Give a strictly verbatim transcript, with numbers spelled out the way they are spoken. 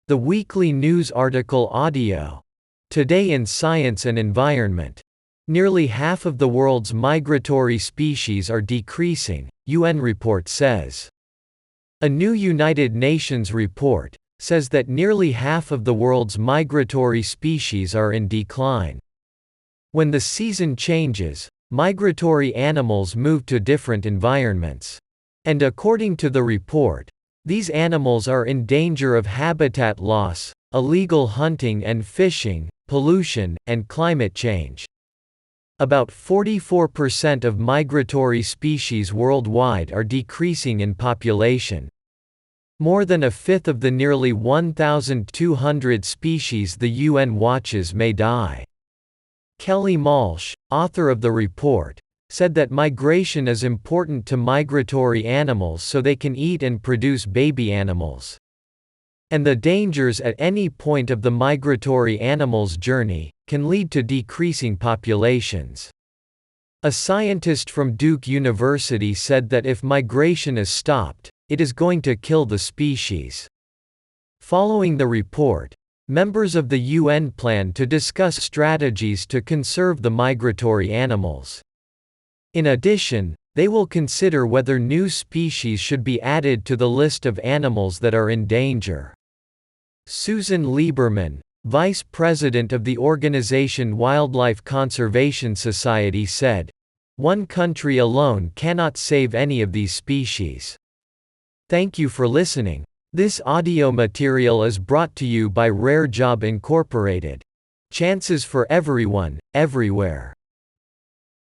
The weekly news article audio. Today in Science and Environment. Nearly half of the world's migratory species are decreasing, U N report says. A new United Nations report says that nearly half of the world's migratory species are in decline. When the season changes, migratory animals move to different environments. And according to the report, these animals are in danger of habitat loss, illegal hunting and fishing, pollution, and climate change. About forty-four percent of migratory species worldwide are decreasing in population. More than a fifth of the nearly one thousand two hundred species the U N watches may die. Kelly Malsh, author of the report, said that migration is important to migratory animals so they can eat and produce baby animals. And the dangers at any point of the migratory animal's journey can lead to decreasing populations. A scientist from Duke University said that if migration is stopped, it is going to kill the species. Following the report, members of the U N plan to discuss strategies to conserve the migratory animals. In addition, they will consider whether new species should be added to the list of animals that are in danger. Susan Lieberman, vice president of the organization Wildlife Conservation Society, said, "One country alone cannot save any of these species." Thank you for listening. This audio material is brought to you by Rare Job Incorporated. Chances for everyone, everywhere.